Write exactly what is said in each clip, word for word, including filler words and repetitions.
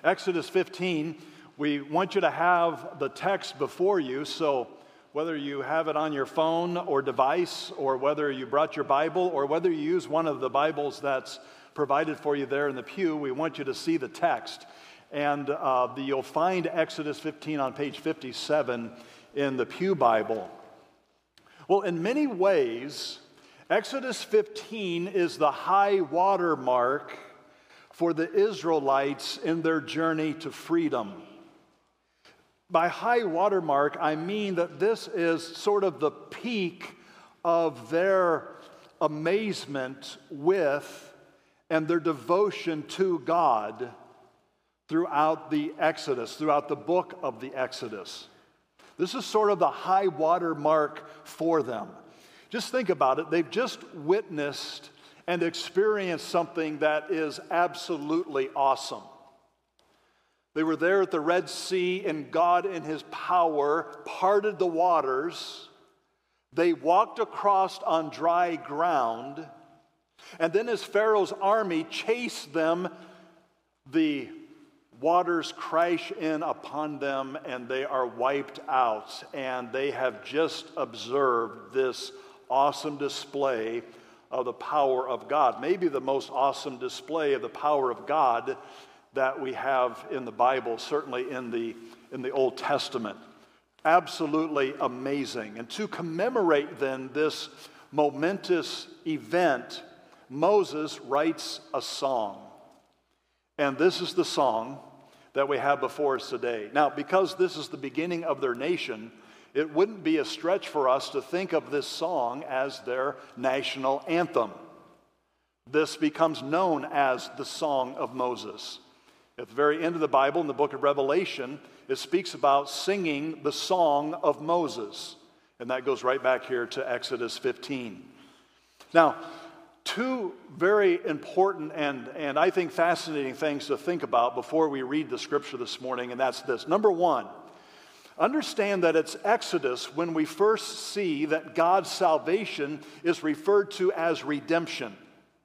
Exodus fifteen, we want you to have the text before you, so whether you have it on your phone or device, or whether you brought your Bible, or whether you use one of the Bibles that's provided for you there in the pew, we want you to see the text. And uh, the, you'll find Exodus fifteen on page fifty-seven in the Pew Bible. Well, in many ways, Exodus fifteen is the high water mark for the Israelites in their journey to freedom. By high water mark, I mean that this is sort of the peak of their amazement with and their devotion to God throughout the Exodus, throughout the book of the Exodus. This is sort of the high water mark for them. Just think about it. They've just witnessed and experienced something that is absolutely awesome. They were there at the Red Sea, and God in His power parted the waters. They walked across on dry ground, and then as Pharaoh's army chased them, the waters crash in upon them, and they are wiped out. And they have just observed this awesome display of the power of God. Maybe the most awesome display of the power of God that we have in the Bible, certainly in the, in the Old Testament. Absolutely amazing. And to commemorate then this momentous event, Moses writes a song. And this is the song that we have before us today. Now, because this is the beginning of their nation, it wouldn't be a stretch for us to think of this song as their national anthem. This becomes known as the Song of Moses. At the very end of the Bible, in the book of Revelation, it speaks about singing the Song of Moses. And that goes right back here to Exodus fifteen. Now, two very important and, and I think fascinating things to think about before we read the scripture this morning, and that's this. Number one, understand that it's Exodus when we first see that God's salvation is referred to as redemption.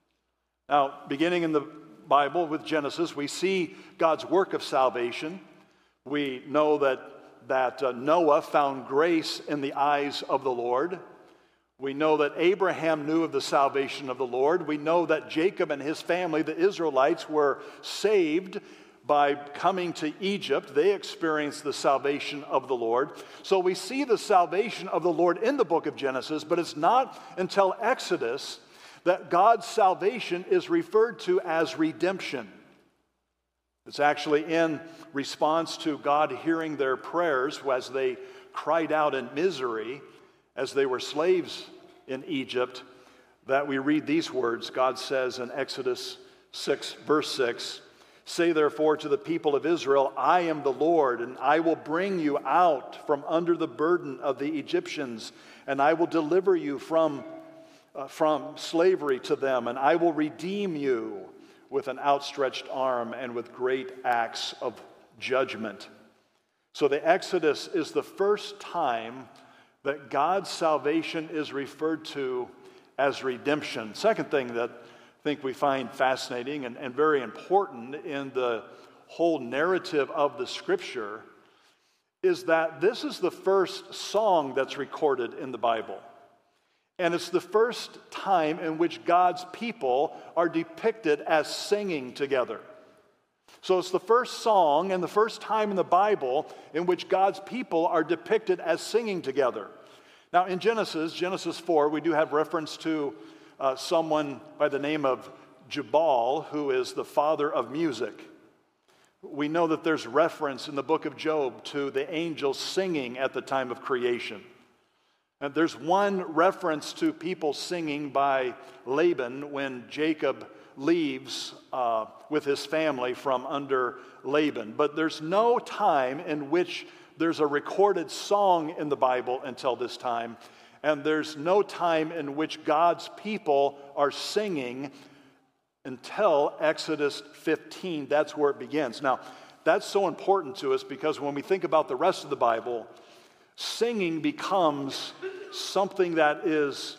Now, beginning in the Bible with Genesis, we see God's work of salvation. We know that, that uh, Noah found grace in the eyes of the Lord. We know that Abraham knew of the salvation of the Lord. We know that Jacob and his family, the Israelites, were saved by coming to Egypt. They experienced the salvation of the Lord. So we see the salvation of the Lord in the book of Genesis, but it's not until Exodus that God's salvation is referred to as redemption. It's actually in response to God hearing their prayers as they cried out in misery as they were slaves in Egypt, that we read these words. God says in Exodus six, verse six, "Say therefore to the people of Israel, I am the Lord, and I will bring you out from under the burden of the Egyptians, and I will deliver you from, uh, from slavery to them, and I will redeem you with an outstretched arm and with great acts of judgment." So the Exodus is the first time that God's salvation is referred to as redemption. Second thing that I think we find fascinating and, and very important in the whole narrative of the Scripture is that this is the first song that's recorded in the Bible. And it's the first time in which God's people are depicted as singing together. So it's the first song and the first time in the Bible in which God's people are depicted as singing together. Now in Genesis, Genesis four, we do have reference to uh, someone by the name of Jubal, who is the father of music. We know that there's reference in the book of Job to the angels singing at the time of creation. And there's one reference to people singing by Laban when Jacob leaves uh, with his family from under Laban. But there's no time in which there's a recorded song in the Bible until this time. And there's no time in which God's people are singing until Exodus fifteen. That's where it begins. Now, that's so important to us because when we think about the rest of the Bible, singing becomes something that is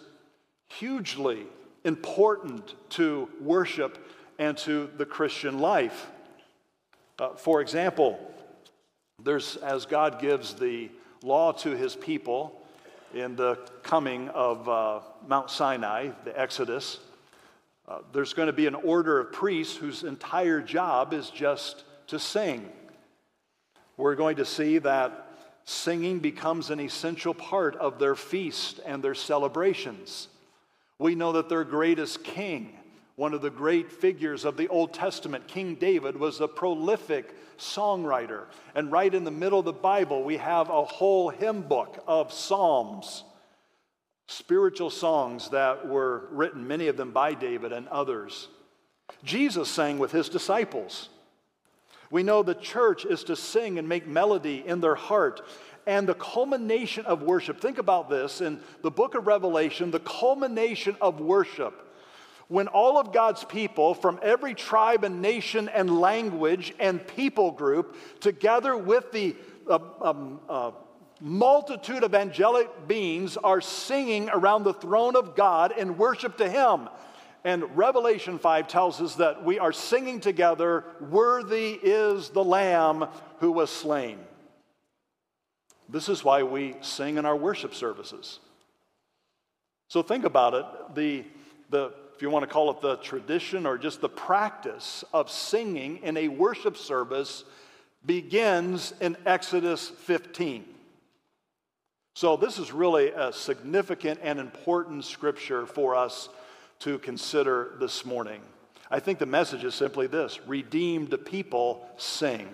hugely important to worship and to the Christian life. Uh, for example, there's as God gives the law to his people in the coming of uh, Mount Sinai, the Exodus, uh, there's going to be an order of priests whose entire job is just to sing. We're going to see that singing becomes an essential part of their feast and their celebrations. We know that their greatest king, one of the great figures of the Old Testament, King David, was a prolific songwriter. And right in the middle of the Bible, we have a whole hymn book of psalms, spiritual songs that were written, many of them by David and others. Jesus sang with his disciples. We know the church is to sing and make melody in their heart. And the culmination of worship, think about this, in the book of Revelation, the culmination of worship, when all of God's people from every tribe and nation and language and people group, together with the uh, um, uh, multitude of angelic beings, are singing around the throne of God in worship to Him. And Revelation five tells us that we are singing together, "Worthy is the Lamb who was slain." This is why we sing in our worship services. So think about it. The, the, if you want to call it the tradition or just the practice of singing in a worship service begins in Exodus fifteen. So this is really a significant and important scripture for us to consider this morning. I think the message is simply this: redeemed people sing.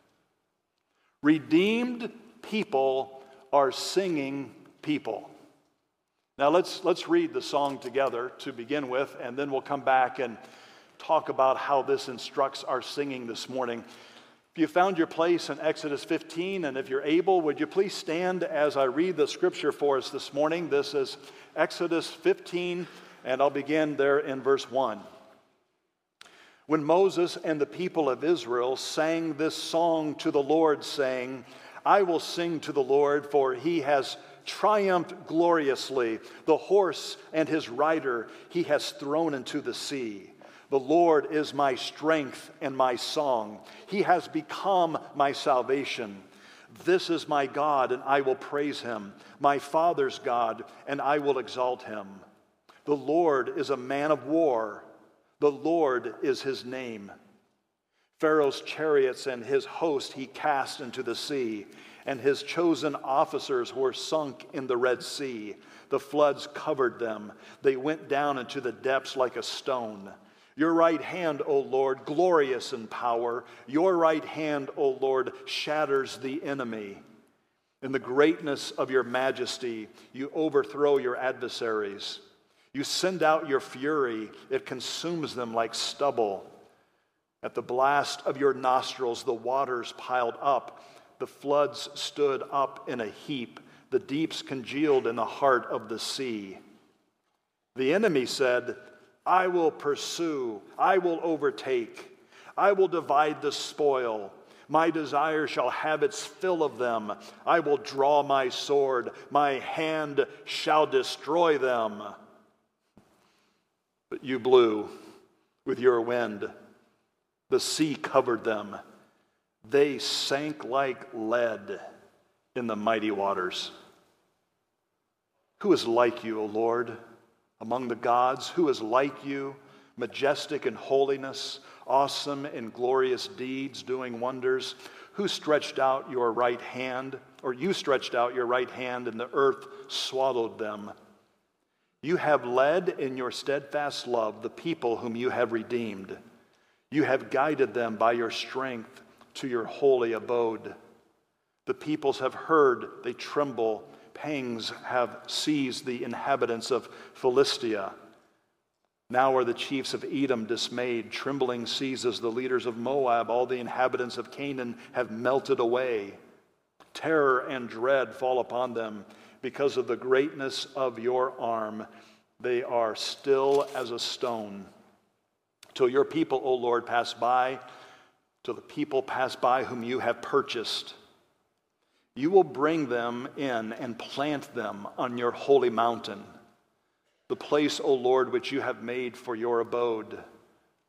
Redeemed people are singing people. Now let's let's read the song together to begin with, and then we'll come back and talk about how this instructs our singing this morning. If you found your place in Exodus fifteen, and if you're able, would you please stand as I read the scripture for us this morning? This is Exodus fifteen, and I'll begin there in verse one. When Moses and the people of Israel sang this song to the Lord, saying, "I will sing to the Lord, for he has triumphed gloriously. The horse and his rider he has thrown into the sea. The Lord is my strength and my song. He has become my salvation. This is my God, and I will praise him, my father's God, and I will exalt him. The Lord is a man of war. The Lord is his name. Pharaoh's chariots and his host he cast into the sea, and his chosen officers were sunk in the Red Sea. The floods covered them. They went down into the depths like a stone. Your right hand, O Lord, glorious in power. Your right hand, O Lord, shatters the enemy. In the greatness of your majesty, you overthrow your adversaries. You send out your fury. It consumes them like stubble. At the blast of your nostrils, the waters piled up. The floods stood up in a heap. The deeps congealed in the heart of the sea. The enemy said, I will pursue, I will overtake, I will divide the spoil. My desire shall have its fill of them. I will draw my sword, my hand shall destroy them. But you blew with your wind. The sea covered them. They sank like lead in the mighty waters. Who is like you, O Lord, among the gods? Who is like you, majestic in holiness, awesome in glorious deeds, doing wonders? Who stretched out your right hand, or you stretched out your right hand, and the earth swallowed them? You have led in your steadfast love the people whom you have redeemed. You have guided them by your strength to your holy abode. The peoples have heard, they tremble. Pangs have seized the inhabitants of Philistia. Now are the chiefs of Edom dismayed. Trembling seizes the leaders of Moab. All the inhabitants of Canaan have melted away. Terror and dread fall upon them. Because of the greatness of your arm, they are still as a stone. Till your people, O Lord, pass by, till the people pass by whom you have purchased. You will bring them in and plant them on your holy mountain, the place, O Lord, which you have made for your abode.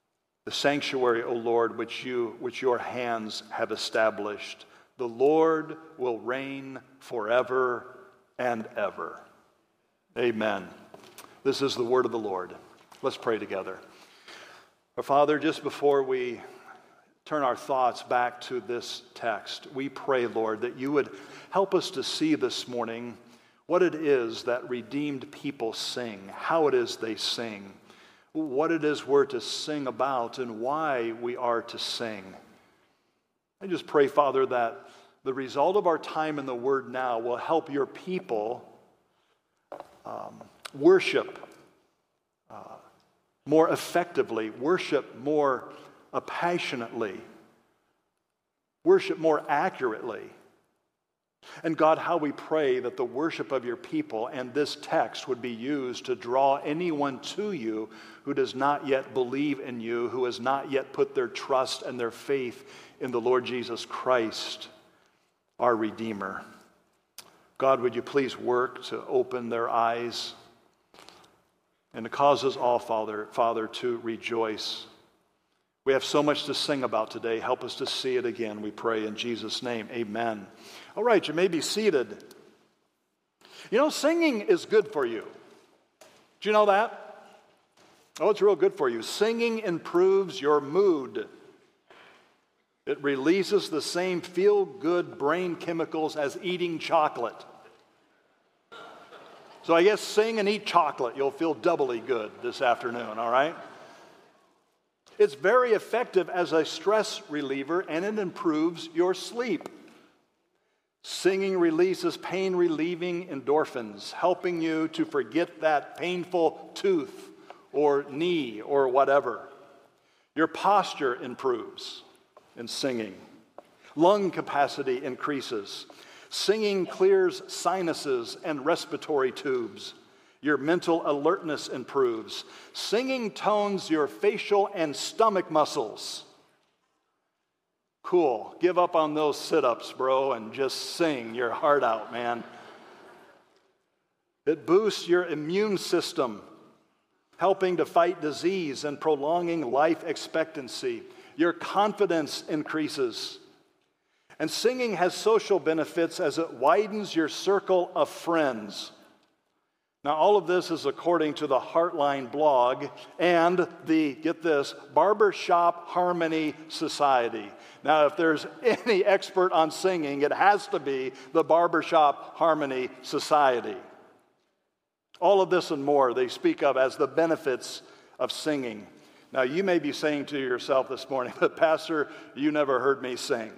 the sanctuary, O Lord, which you, which your hands have established. The Lord will reign forever and ever. Amen. This is the word of the Lord. Let's pray together. Our Father, just before we turn our thoughts back to this text, we pray, Lord, that you would help us to see this morning what it is that redeemed people sing, how it is they sing, what it is we're to sing about, and why we are to sing. I just pray, Father, that the result of our time in the Word now will help your people um, worship uh, more effectively, worship more uh, passionately, worship more accurately. And God, how we pray that the worship of your people and this text would be used to draw anyone to you who does not yet believe in you, who has not yet put their trust and their faith in the Lord Jesus Christ, our Redeemer. God, would you please work to open their eyes and to cause us all, Father, Father, to rejoice. We have so much to sing about today. Help us to see it again, we pray in Jesus' name. Amen. All right, you may be seated. You know, singing is good for you. Do you know that? Oh, it's real good for you. Singing improves your mood. It releases the same feel-good brain chemicals as eating chocolate. So I guess sing and eat chocolate. You'll feel doubly good this afternoon, all right? It's very effective as a stress reliever, and it improves your sleep. Singing releases pain-relieving endorphins, helping you to forget that painful tooth or knee or whatever. Your posture improves in singing. Lung capacity increases. Singing clears sinuses and respiratory tubes. Your mental alertness improves. Singing tones your facial and stomach muscles. Cool. Give up on those sit-ups, bro, and just sing your heart out, man. It boosts your immune system, helping to fight disease and prolonging life expectancy. Your confidence increases. And singing has social benefits as it widens your circle of friends. Now, all of this is according to the Heartline blog and the, get this, Barbershop Harmony Society. Now, if there's any expert on singing, it has to be the Barbershop Harmony Society. All of this and more they speak of as the benefits of singing. Now, you may be saying to yourself this morning, but Pastor, you never heard me sing.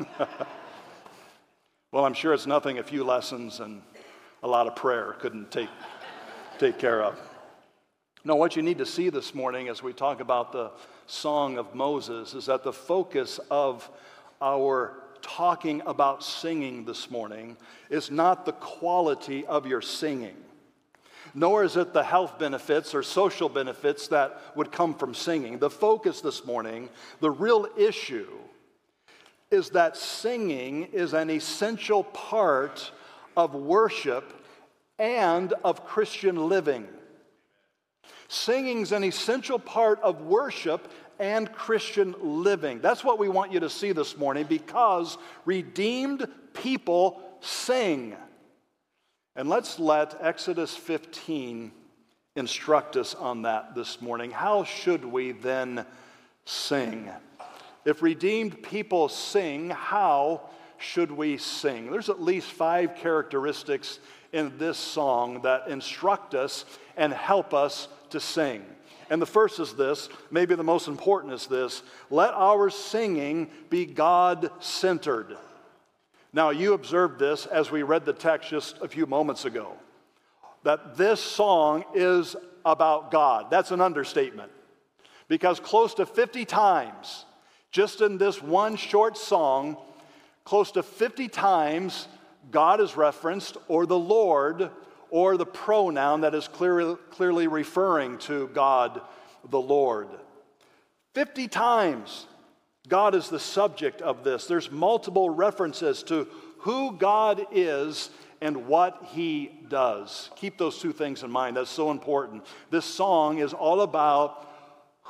Well, I'm sure it's nothing a few lessons and a lot of prayer couldn't take, take care of. No, what you need to see this morning as we talk about the Song of Moses is that the focus of our talking about singing this morning is not the quality of your singing, nor is it the health benefits or social benefits that would come from singing. The focus this morning, the real issue, is that singing is an essential part of worship and of Christian living. Singing's an essential part of worship and Christian living. That's what we want you to see this morning, because redeemed people sing. And let's let Exodus fifteen instruct us on that this morning. How should we then sing? If redeemed people sing, how should we sing? There's at least five characteristics in this song that instruct us and help us to sing. And the first is this, maybe the most important is this: let our singing be God-centered. Now, you observed this as we read the text just a few moments ago, that this song is about God. That's an understatement, because close to fifty times, just in this one short song, close to fifty times, God is referenced, or the Lord, or the pronoun that is clearly, clearly referring to God, the Lord. fifty times, God is the subject of this. There's multiple references to who God is and what He does. Keep those two things in mind. That's so important. This song is all about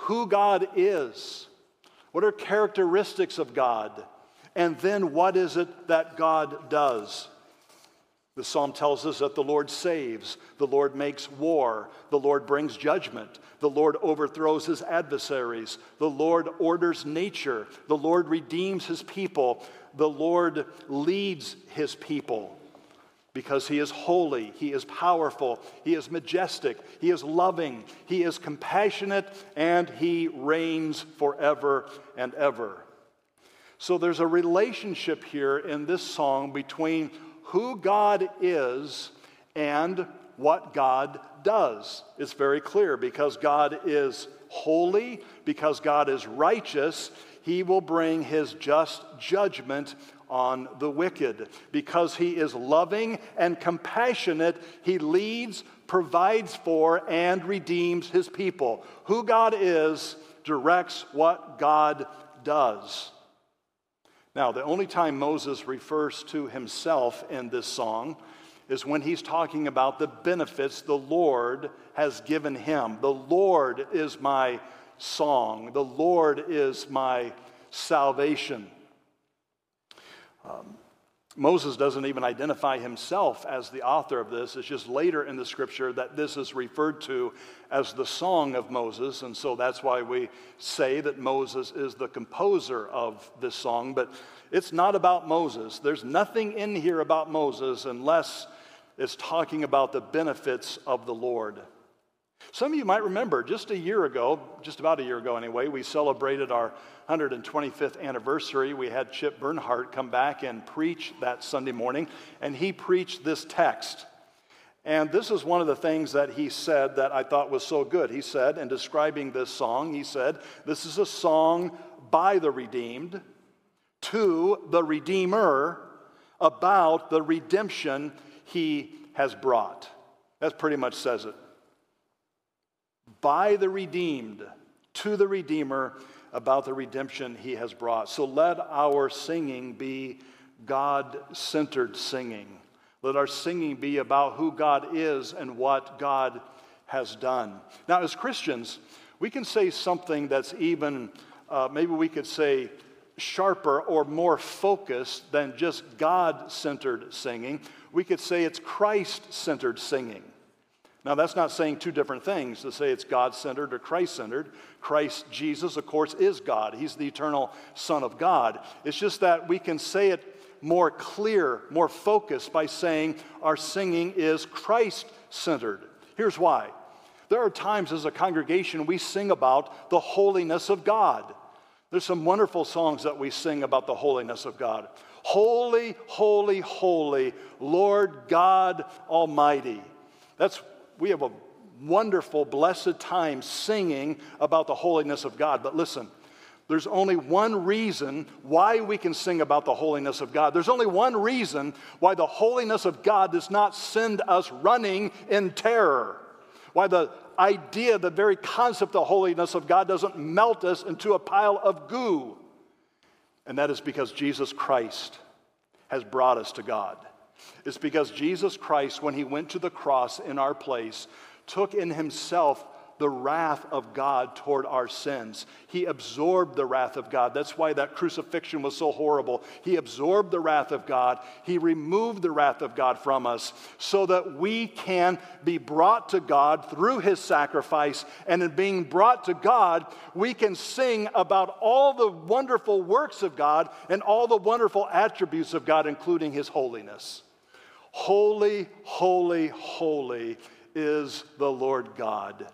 who God is. What are characteristics of God? And then what is it that God does? The psalm tells us that the Lord saves, the Lord makes war, the Lord brings judgment, the Lord overthrows his adversaries, the Lord orders nature, the Lord redeems his people, the Lord leads his people. Because he is holy, he is powerful, he is majestic, he is loving, he is compassionate, and he reigns forever and ever. So there's a relationship here in this song between who God is and what God does. It's very clear. Because God is holy, because God is righteous, he will bring his just judgment on the wicked. Because he is loving and compassionate, he leads, provides for, and redeems his people. Who God is directs what God does. Now, the only time Moses refers to himself in this song is when he's talking about the benefits the Lord has given him. The Lord is my song. The Lord is my salvation. Um, Moses doesn't even identify himself as the author of this. It's just later in the scripture that this is referred to as the Song of Moses, and so that's why we say that Moses is the composer of this song. But it's not about Moses. There's nothing in here about Moses unless it's talking about the benefits of the Lord. Some of you might remember just a year ago, just about a year ago anyway, we celebrated our one hundred twenty-fifth anniversary. We had Chip Bernhardt come back and preach that Sunday morning, and he preached this text. And this is one of the things that he said that I thought was so good. He said, in describing this song, he said, this is a song by the redeemed to the Redeemer about the redemption he has brought. That pretty much says it. By the redeemed, to the Redeemer, about the redemption he has brought. So let our singing be God-centered singing. Let our singing be about who God is and what God has done. Now, as Christians, we can say something that's even, uh, maybe we could say, sharper or more focused than just God-centered singing. We could say it's Christ-centered singing. Now, that's not saying two different things, to say it's God-centered or Christ-centered. Christ Jesus, of course, is God. He's the eternal Son of God. It's just that we can say it more clear, more focused by saying our singing is Christ-centered. Here's why. There are times as a congregation we sing about the holiness of God. There's some wonderful songs that we sing about the holiness of God. Holy, holy, holy, Lord God Almighty. That's We have a wonderful, blessed time singing about the holiness of God. But listen, there's only one reason why we can sing about the holiness of God. There's only one reason why the holiness of God does not send us running in terror. Why the idea, the very concept of the holiness of God doesn't melt us into a pile of goo. And that is because Jesus Christ has brought us to God. It's because Jesus Christ, when he went to the cross in our place, took in himself the wrath of God toward our sins. He absorbed the wrath of God. That's why that crucifixion was so horrible. He absorbed the wrath of God. He removed the wrath of God from us so that we can be brought to God through his sacrifice. And in being brought to God, we can sing about all the wonderful works of God and all the wonderful attributes of God, including his holiness. Holy, holy, holy is the Lord God.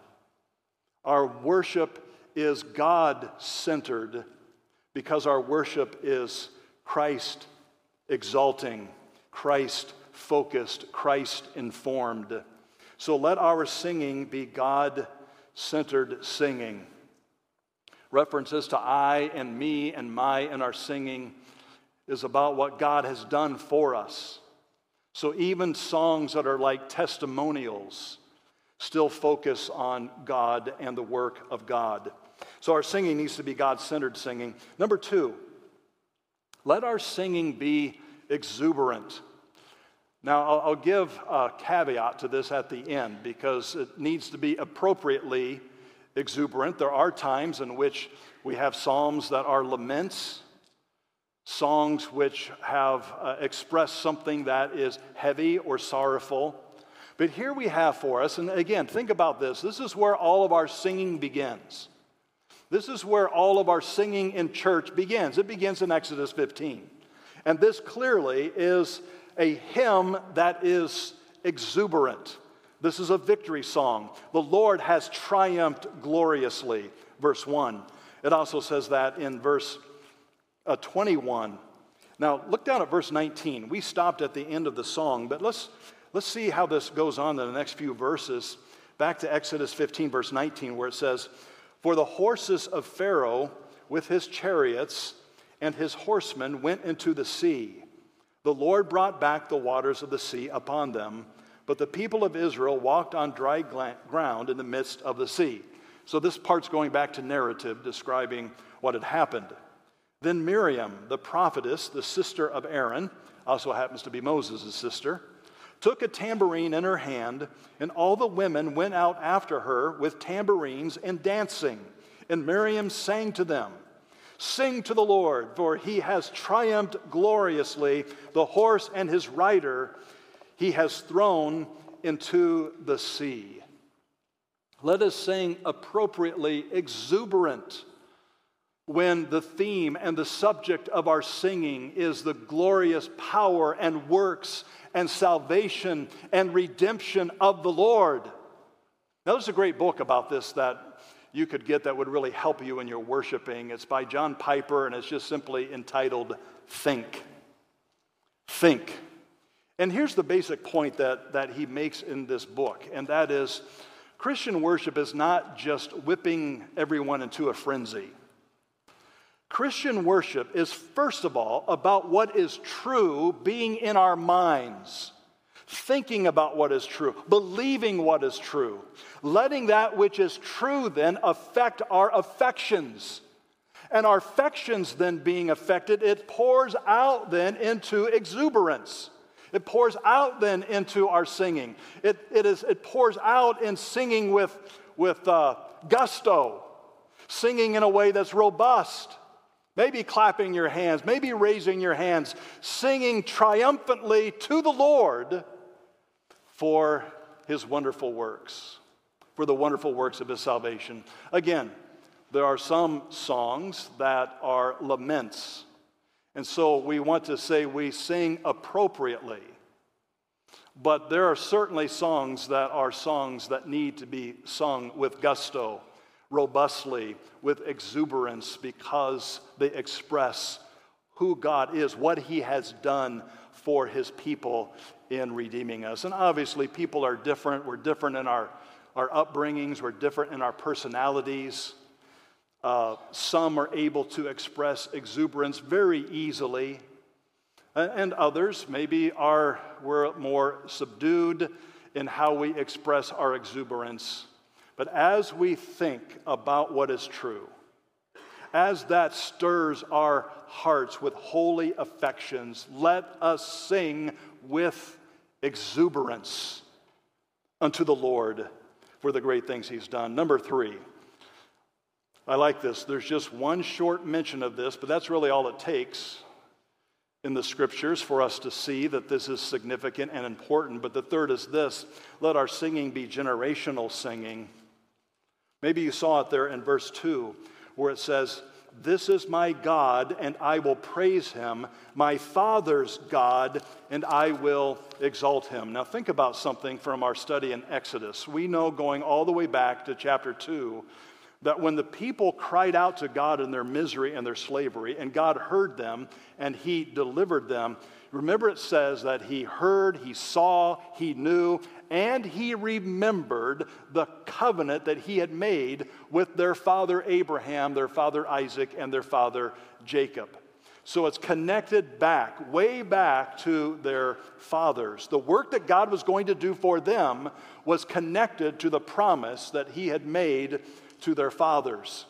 Our worship is God-centered because our worship is Christ-exalting, Christ-focused, Christ-informed. So let our singing be God-centered singing. References to I and me and my in our singing is about what God has done for us. So even songs that are like testimonials still focus on God and the work of God. So our singing needs to be God-centered singing. Number two, let our singing be exuberant. Now, I'll, I'll give a caveat to this at the end because it needs to be appropriately exuberant. There are times in which we have psalms that are laments, songs which have uh, expressed something that is heavy or sorrowful. But here we have for us, and again, think about this. This is where all of our singing begins. This is where all of our singing in church begins. It begins in Exodus fifteen. And this clearly is a hymn that is exuberant. This is a victory song. The Lord has triumphed gloriously, verse one. It also says that in verse uh, twenty-one. Now, look down at verse nineteen. We stopped at the end of the song, but let's, let's see how this goes on in the next few verses. Back to Exodus fifteen, verse nineteen, where it says, "For the horses of Pharaoh with his chariots and his horsemen went into the sea. The Lord brought back the waters of the sea upon them, but the people of Israel walked on dry ground in the midst of the sea." So this part's going back to narrative, describing what had happened. "Then Miriam, the prophetess, the sister of Aaron," also happens to be Moses' sister, "took a tambourine in her hand, and all the women went out after her with tambourines and dancing. And Miriam sang to them, 'Sing to the Lord, for he has triumphed gloriously. The horse and his rider he has thrown into the sea.'" Let us sing appropriately exuberant when the theme and the subject of our singing is the glorious power and works and salvation and redemption of the Lord. Now, there's a great book about this that you could get that would really help you in your worshiping. It's by John Piper, and it's just simply entitled, Think. Think. And here's the basic point that, that he makes in this book, and that is, Christian worship is not just whipping everyone into a frenzy. Christian worship is, first of all, about what is true being in our minds, thinking about what is true, believing what is true, letting that which is true then affect our affections. And our affections then being affected, it pours out then into exuberance. It pours out then into our singing. It, it, is, it pours out in singing with, with uh, gusto, singing in a way that's robust. Maybe clapping your hands, maybe raising your hands, singing triumphantly to the Lord for his wonderful works, for the wonderful works of his salvation. Again, there are some songs that are laments, and so we want to say we sing appropriately. But there are certainly songs that are songs that need to be sung with gusto, robustly, with exuberance, because they express who God is, what he has done for his people in redeeming us. And obviously people are different. We're different in our, our upbringings. We're different in our personalities. Uh, some are able to express exuberance very easily, and, and others maybe are we're more subdued in how we express our exuberance. But as we think about what is true, as that stirs our hearts with holy affections, let us sing with exuberance unto the Lord for the great things he's done. Number three, I like this. There's just one short mention of this, but that's really all it takes in the scriptures for us to see that this is significant and important. But the third is this: let our singing be generational singing. Maybe you saw it there in verse two, where it says, "This is my God, and I will praise him, my father's God, and I will exalt him." Now think about something from our study in Exodus. We know, going all the way back to chapter two, that when the people cried out to God in their misery and their slavery, and God heard them, and he delivered them, remember it says that he heard, he saw, he knew, and he remembered the covenant that he had made with their father Abraham, their father Isaac, and their father Jacob. So it's connected back, way back to their fathers. The work that God was going to do for them was connected to the promise that he had made to their fathers.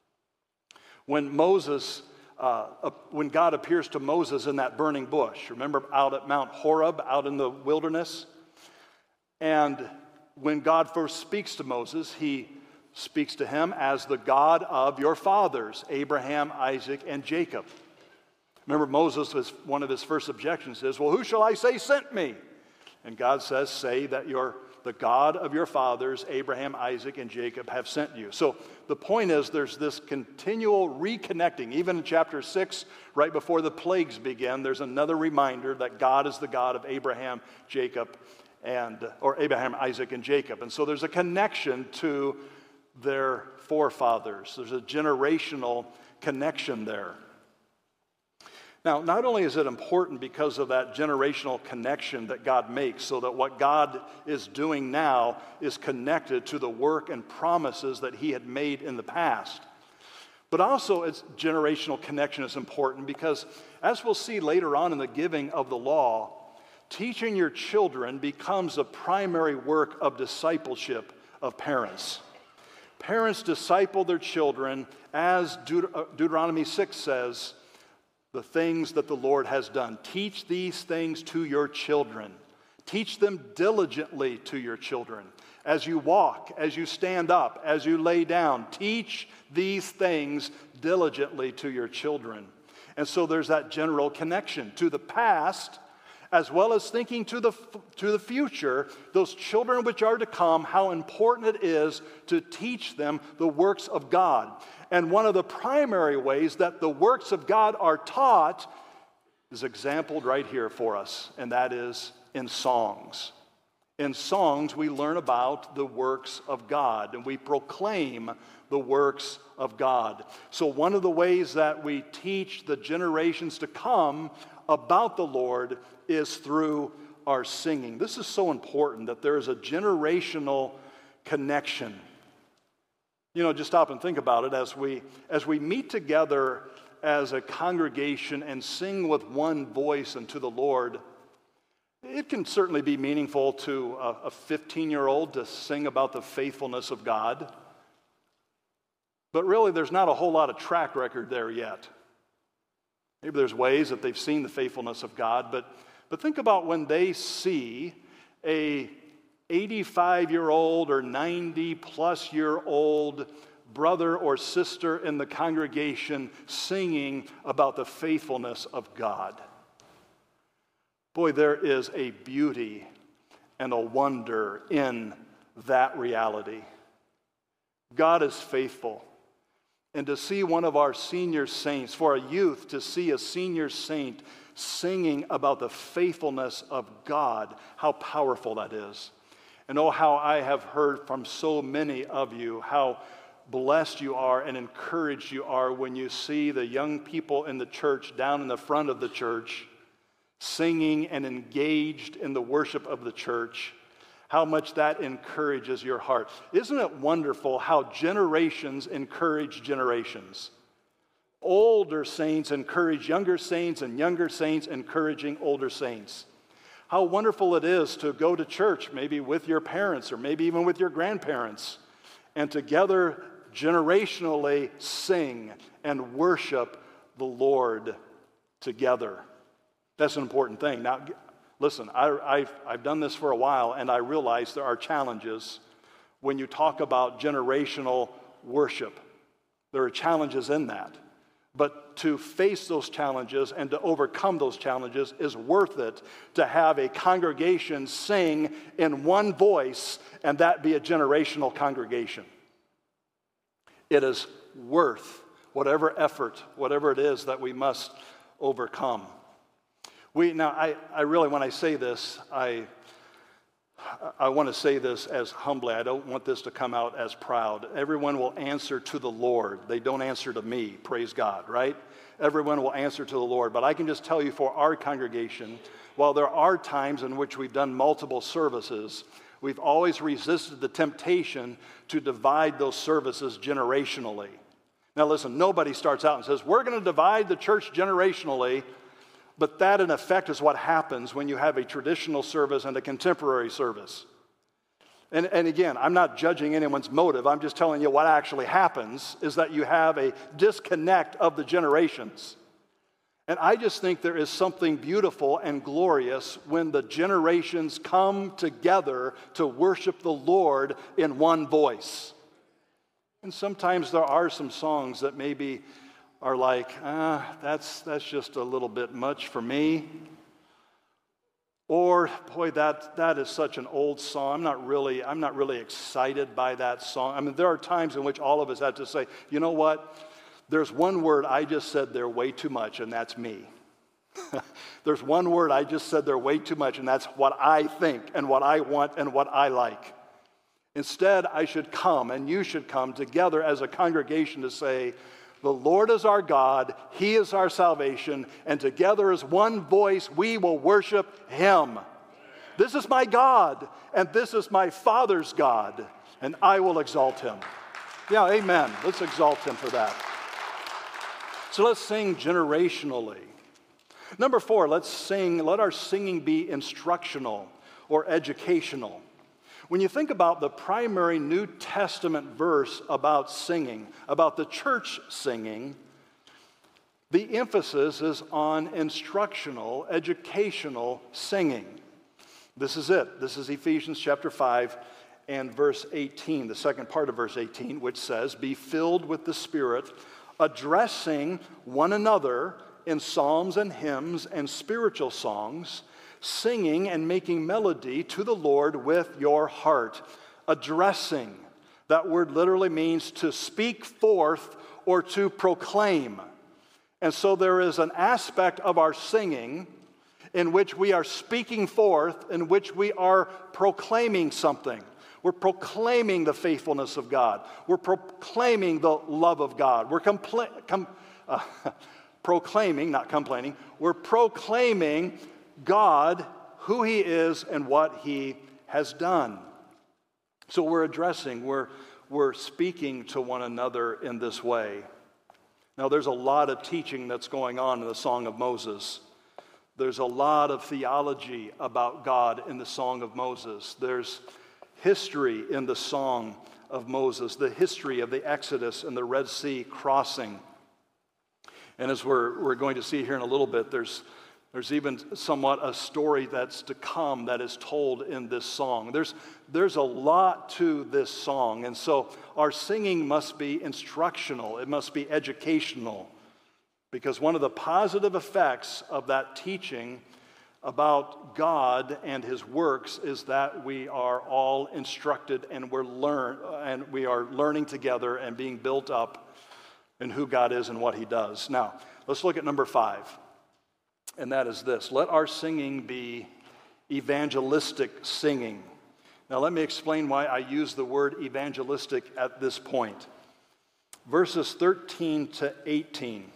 When Moses, uh, when God appears to Moses in that burning bush, remember out at Mount Horeb, out in the wilderness? And when God first speaks to Moses, he speaks to him as the God of your fathers, Abraham, Isaac, and Jacob. Remember, Moses, was, one of his first objections is, well, who shall I say sent me? And God says, say that you're the God of your fathers, Abraham, Isaac, and Jacob, have sent you. So the point is there's this continual reconnecting. Even in chapter six, right before the plagues begin, there's another reminder that God is the God of Abraham, Jacob, and or Abraham, Isaac, and Jacob. And so there's a connection to their forefathers. There's a generational connection there. Now, not only is it important because of that generational connection that God makes, so that what God is doing now is connected to the work and promises that he had made in the past, but also its generational connection is important because, as we'll see later on in the giving of the law, teaching your children becomes a primary work of discipleship of parents. Parents disciple their children, as Deut- Deuteronomy six says, the things that the Lord has done. Teach these things to your children. Teach them diligently to your children. As you walk, as you stand up, as you lay down, teach these things diligently to your children. And so there's that general connection to the past, as well as thinking to the, to the future, those children which are to come, how important it is to teach them the works of God. And one of the primary ways that the works of God are taught is exampled right here for us, and that is in songs. In songs, we learn about the works of God, and we proclaim the works of God. So one of the ways that we teach the generations to come about the Lord is through our singing. This is so important that there is a generational connection. You know, just stop and think about it. As we, as we meet together as a congregation and sing with one voice unto the Lord, it can certainly be meaningful to a fifteen-year-old to sing about the faithfulness of God. But really, there's not a whole lot of track record there yet. Maybe there's ways that they've seen the faithfulness of God, but, but think about when they see a eighty-five-year-old or ninety-plus-year-old brother or sister in the congregation singing about the faithfulness of God. Boy, there is a beauty and a wonder in that reality. God is faithful. And to see one of our senior saints, for a youth to see a senior saint singing about the faithfulness of God, how powerful that is. And oh, how I have heard from so many of you how blessed you are and encouraged you are when you see the young people in the church down in the front of the church singing and engaged in the worship of the church, how much that encourages your heart. Isn't it wonderful how generations encourage generations? Older saints encourage younger saints, and younger saints encouraging older saints. How wonderful it is to go to church, maybe with your parents or maybe even with your grandparents, and together generationally sing and worship the Lord together. That's an important thing. Now, listen, I, I've, I've done this for a while, and I realize there are challenges when you talk about generational worship. There are challenges in that. But to face those challenges and to overcome those challenges is worth it to have a congregation sing in one voice, and that be a generational congregation. It is worth whatever effort, whatever it is that we must overcome. We, now, I, I really, when I say this, I, I want to say this as humbly. I don't want this to come out as proud. Everyone will answer to the Lord. They don't answer to me, praise God, right? Everyone will answer to the Lord. But I can just tell you for our congregation, while there are times in which we've done multiple services, we've always resisted the temptation to divide those services generationally. Now listen, nobody starts out and says, we're going to divide the church generationally. But that, in effect, is what happens when you have a traditional service and a contemporary service. And, and again, I'm not judging anyone's motive. I'm just telling you what actually happens is that you have a disconnect of the generations. And I just think there is something beautiful and glorious when the generations come together to worship the Lord in one voice. And sometimes there are some songs that maybe are like, ah, that's, that's just a little bit much for me. Or, boy, that, that is such an old song. I'm not really, I'm not really excited by that song. I mean, there are times in which all of us have to say, you know what? There's one word I just said there way too much, and that's me. There's one word I just said there way too much, and that's what I think and what I want and what I like. Instead, I should come, and you should come together as a congregation to say, the Lord is our God, He is our salvation, and together as one voice we will worship Him. This is my God, and this is my Father's God, and I will exalt Him. Yeah, amen. Let's exalt Him for that. So let's sing generationally. Number four, let's sing, let our singing be instructional or educational. When you think about the primary New Testament verse about singing, about the church singing, the emphasis is on instructional, educational singing. This is it. This is Ephesians chapter five and verse eighteen, the second part of verse eighteen, which says, "Be filled with the Spirit, addressing one another in psalms and hymns and spiritual songs, singing and making melody to the Lord with your heart." Addressing. That word literally means to speak forth or to proclaim. And so there is an aspect of our singing in which we are speaking forth, in which we are proclaiming something. We're proclaiming the faithfulness of God. We're proclaiming the love of God. We're compla- com- uh, proclaiming, not complaining, we're proclaiming God, who He is, and what He has done. So we're addressing, we're, we're speaking to one another in this way. Now, there's a lot of teaching that's going on in the Song of Moses. There's a lot of theology about God in the Song of Moses. There's history in the Song of Moses, the history of the Exodus and the Red Sea crossing. And as we're, we're going to see here in a little bit, there's There's even somewhat a story that's to come that is told in this song. There's, there's a lot to this song, and so our singing must be instructional. It must be educational, because one of the positive effects of that teaching about God and His works is that we are all instructed and we're learn and we are learning together and being built up in who God is and what He does. Now, let's look at number five. And that is this: let our singing be evangelistic singing. Now, let me explain why I use the word evangelistic at this point. Verses thirteen to eighteen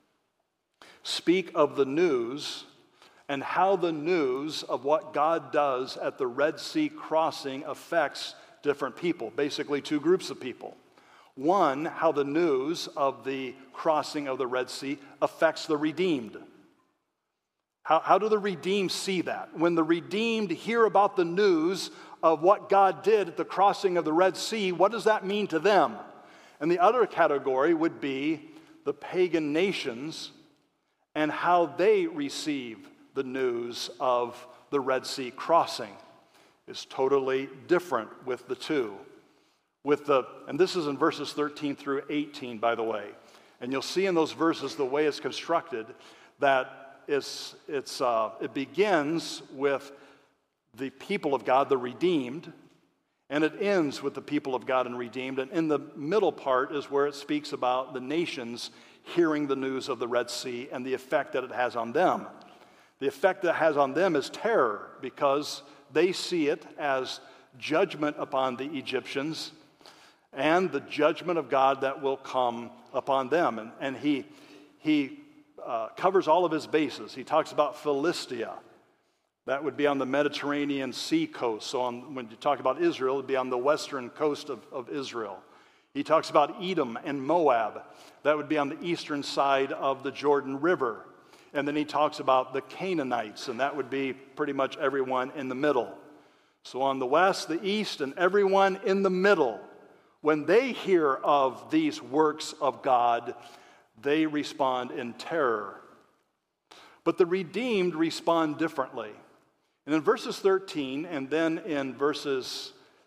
speak of the news and how the news of what God does at the Red Sea crossing affects different people, basically two groups of people. One, how the news of the crossing of the Red Sea affects the redeemed. How, how do the redeemed see that? When the redeemed hear about the news of what God did at the crossing of the Red Sea, what does that mean to them? And the other category would be the pagan nations and how they receive the news of the Red Sea crossing. Is totally different with the two. With the, and this is in verses thirteen through eighteen, by the way. And you'll see in those verses the way it's constructed that It's, it's, uh, it begins with the people of God, the redeemed, and it ends with the people of God and redeemed. And in the middle part is where it speaks about the nations hearing the news of the Red Sea and the effect that it has on them. The effect that it has on them is terror, because they see it as judgment upon the Egyptians and the judgment of God that will come upon them. And, and he, he Uh, covers all of his bases. He talks about Philistia. That would be on the Mediterranean Sea coast. So on, when you talk about Israel, it would be on the western coast of, of Israel. He talks about Edom and Moab. That would be on the eastern side of the Jordan River. And then he talks about the Canaanites, and that would be pretty much everyone in the middle. So on the west, the east, and everyone in the middle, when they hear of these works of God, they respond in terror. But the redeemed respond differently. And in verses thirteen and then in verses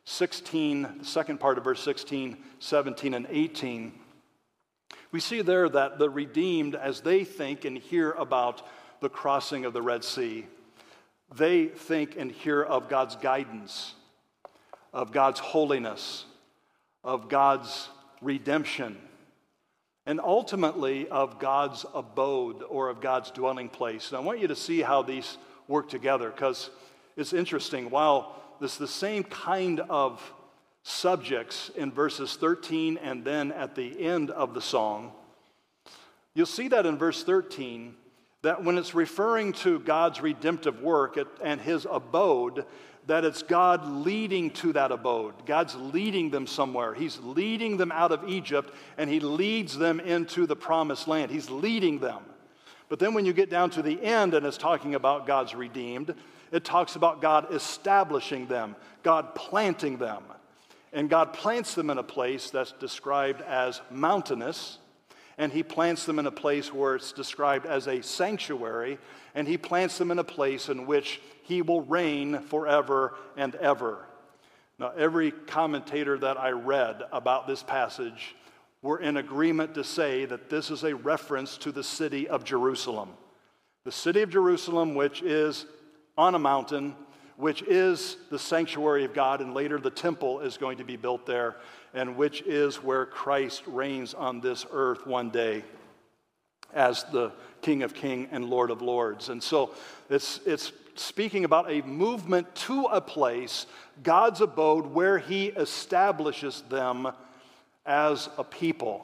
sixteen, the second part of verse sixteen, seventeen, and eighteen, we see there that the redeemed, as they think and hear about the crossing of the Red Sea, they think and hear of God's guidance, of God's holiness, of God's redemption, and ultimately of God's abode or of God's dwelling place. And I want you to see how these work together, because it's interesting. While this is the same kind of subjects in verses thirteen and then at the end of the song, you'll see that in verse thirteen, that when it's referring to God's redemptive work and his abode, that it's God leading to that abode. God's leading them somewhere. He's leading them out of Egypt, and he leads them into the promised land. He's leading them. But then when you get down to the end and it's talking about God's redeemed, it talks about God establishing them, God planting them. And God plants them in a place that's described as mountainous, and he plants them in a place where it's described as a sanctuary, and he plants them in a place in which he will reign forever and ever. Now, every commentator that I read about this passage were in agreement to say that this is a reference to the city of Jerusalem. The city of Jerusalem, which is on a mountain, which is the sanctuary of God, and later the temple is going to be built there, and which is where Christ reigns on this earth one day as the King of Kings and Lord of Lords. And so it's, it's speaking about a movement to a place, God's abode, where he establishes them as a people.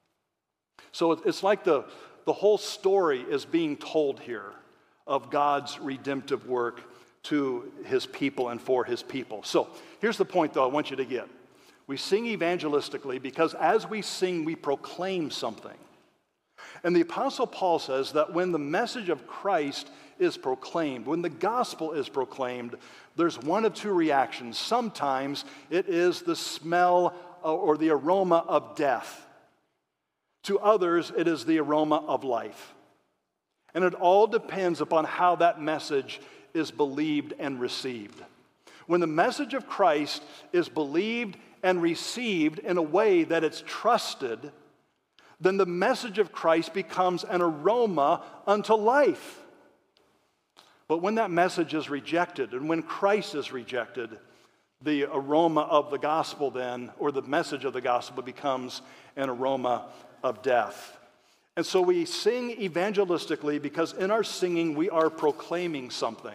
So it's like the, the whole story is being told here of God's redemptive work to his people and for his people. So here's the point, though, I want you to get. We sing evangelistically because as we sing, we proclaim something. And the Apostle Paul says that when the message of Christ is proclaimed, when the gospel is proclaimed, there's one of two reactions. Sometimes it is the smell or the aroma of death. To others, it is the aroma of life. And it all depends upon how that message is believed and received. When the message of Christ is believed and received in a way that it's trusted, then the message of Christ becomes an aroma unto life. But when that message is rejected, and when Christ is rejected, the aroma of the gospel then, or the message of the gospel, becomes an aroma of death. And so we sing evangelistically because in our singing we are proclaiming something.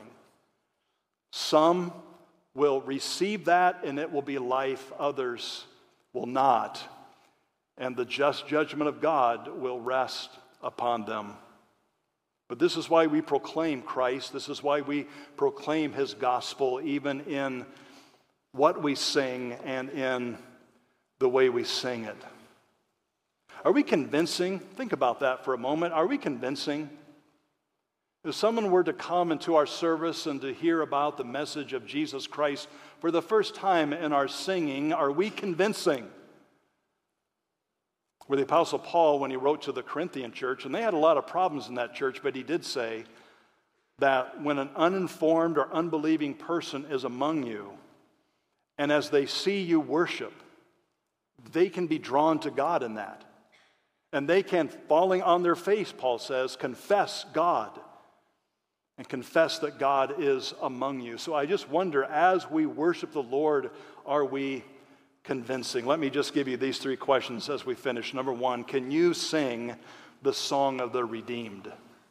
Some will receive that and it will be life, others will not. And the just judgment of God will rest upon them. But this is why we proclaim Christ. This is why we proclaim his gospel, even in what we sing and in the way we sing it. Are we convincing? Think about that for a moment. Are we convincing? If someone were to come into our service and to hear about the message of Jesus Christ for the first time in our singing, are we convincing? Where the Apostle Paul, when he wrote to the Corinthian church, and they had a lot of problems in that church, but he did say that when an uninformed or unbelieving person is among you, and as they see you worship, they can be drawn to God in that. And they can, falling on their face, Paul says, confess God and confess that God is among you. So I just wonder, as we worship the Lord, are we convincing? Let me just give you these three questions as we finish. Number one, can you sing the song of the redeemed?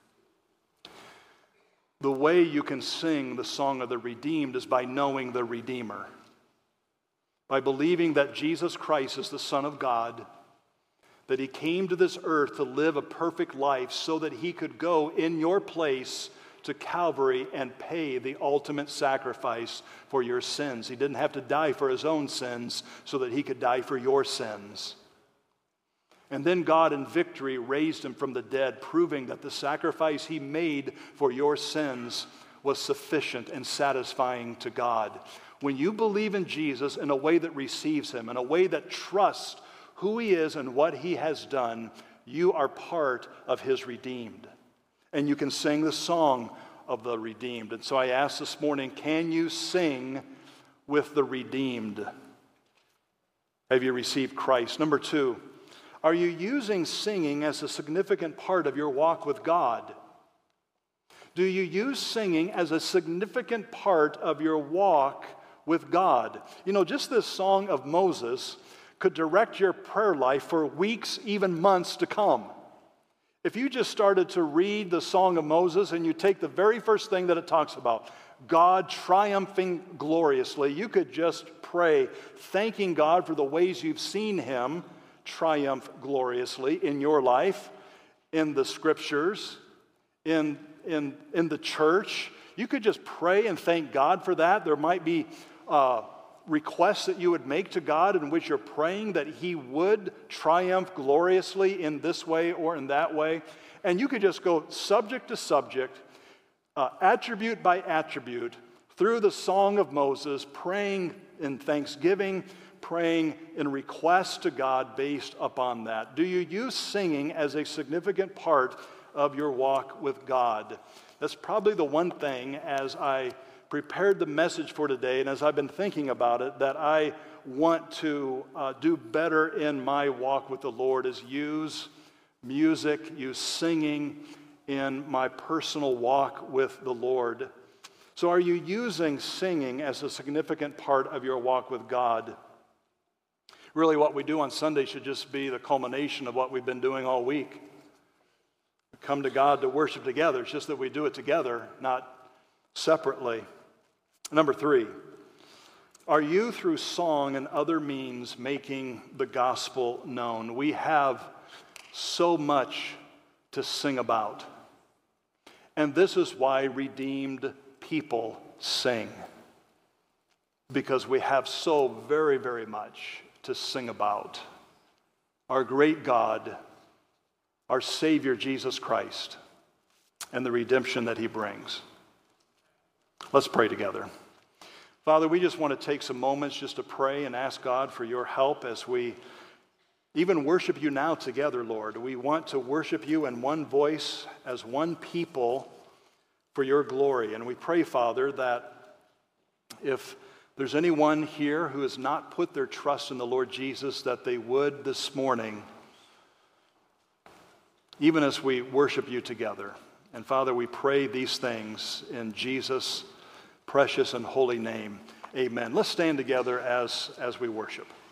The way you can sing the song of the redeemed is by knowing the Redeemer, by believing that Jesus Christ is the Son of God, that he came to this earth to live a perfect life so that he could go in your place to Calvary and pay the ultimate sacrifice for your sins. He didn't have to die for his own sins so that he could die for your sins. And then God in victory raised him from the dead, proving that the sacrifice he made for your sins was sufficient and satisfying to God. When you believe in Jesus in a way that receives him, in a way that trusts who he is and what he has done, you are part of his redeemed. And you can sing the song of the redeemed. And so I ask this morning, can you sing with the redeemed? Have you received Christ? Number two, are you using singing as a significant part of your walk with God? Do you use singing as a significant part of your walk with God? You know, just this song of Moses could direct your prayer life for weeks, even months to come. If you just started to read the Song of Moses and you take the very first thing that it talks about, God triumphing gloriously, you could just pray, thanking God for the ways you've seen Him triumph gloriously in your life, in the Scriptures, in, in, in the church. You could just pray and thank God for that. There might be uh, requests that you would make to God in which you're praying that He would triumph gloriously in this way or in that way. And you could just go subject to subject, uh, attribute by attribute, through the Song of Moses, praying in thanksgiving, praying in request to God based upon that. Do you use singing as a significant part of your walk with God? That's probably the one thing, as I prepared the message for today and as I've been thinking about it, that I want to uh, do better in my walk with the Lord, is use music, use singing in my personal walk with the Lord. So are you using singing as a significant part of your walk with God? Really, what we do on Sunday should just be the culmination of what we've been doing all week. We come to God to worship together. It's just that we do it together, not separately. Number three, are you through song and other means making the gospel known? We have so much to sing about. And this is why redeemed people sing. Because we have so very, very much to sing about. Our great God, our Savior Jesus Christ, and the redemption that He brings. Let's pray together. Father, we just want to take some moments just to pray and ask God for your help as we even worship you now together, Lord. We want to worship you in one voice as one people for your glory. And we pray, Father, that if there's anyone here who has not put their trust in the Lord Jesus, that they would this morning, even as we worship you together. And Father, we pray these things in Jesus' precious and holy name. Amen. Let's stand together as, as we worship.